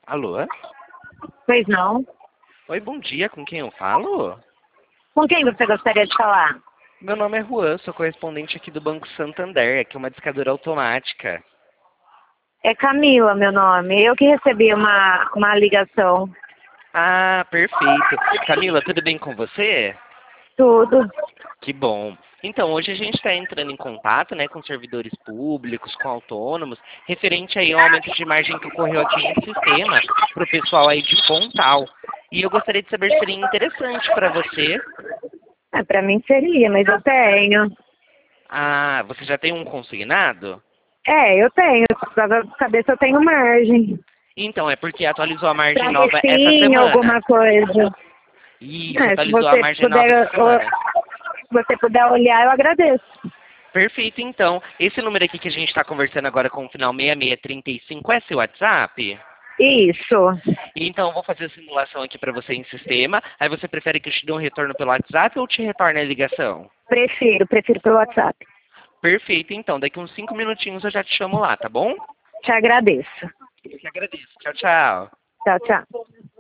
Alô? Pois não. Oi, bom dia, com quem eu falo? Com quem você gostaria de falar? Meu nome é Juan, sou correspondente aqui do Banco Santander, aqui é uma discadora automática. É Camila, meu nome. Eu que recebi uma ligação. Ah, perfeito. Camila, tudo bem com você? Tudo. Que bom. Então, hoje a gente está entrando em contato, né, com servidores públicos, com autônomos, referente aí ao aumento de margem que ocorreu aqui no sistema, para o pessoal aí de Pontal. E eu gostaria de saber se seria interessante para você. Pra mim seria, mas eu tenho. Ah, você já tem um consignado? Eu tenho. Eu precisava saber se eu tenho margem. Então, é porque atualizou a margem Pra nova essa refim, semana. alguma coisa. Isso, Se atualizou a você margem nova essa puder, semana. se você puder olhar, eu agradeço. Perfeito, então. Esse número aqui que a gente está conversando agora com o final 6635 é seu WhatsApp? Isso. Então, eu vou fazer a simulação aqui para você em sistema. Aí você prefere que eu te dê um retorno pelo WhatsApp ou te retorne a ligação? Prefiro pelo WhatsApp. Perfeito, então. Daqui uns 5 minutinhos eu já te chamo lá, tá bom? Te agradeço. Eu que agradeço. Tchau, tchau. Tchau, tchau.